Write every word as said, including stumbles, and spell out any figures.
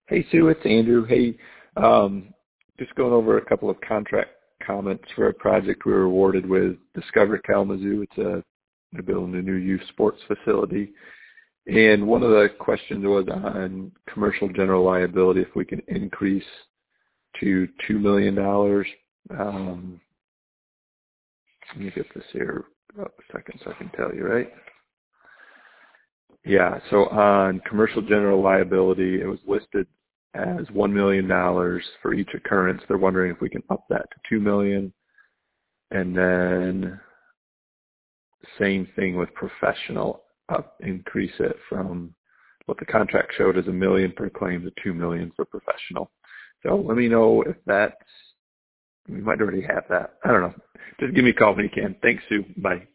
Hey, Sue, it's Andrew. Hey, um, just going over a couple of contract comments for a project we were awarded with Discover Kalamazoo. It's a they're building a new youth sports facility, and one of the questions was on commercial general liability, if we can increase to two million dollars. Um, let me get this here up a second so I can tell you, right? Yeah, so on commercial general liability, it was listed as one million dollars for each occurrence. They're wondering if we can up that to two million dollars. And then same thing with professional, up, increase it from what the contract showed as a million per claim to two million for professional. So let me know if that's, we might already have that. I don't know. Just give me a call when you can. Thanks, Sue. Bye.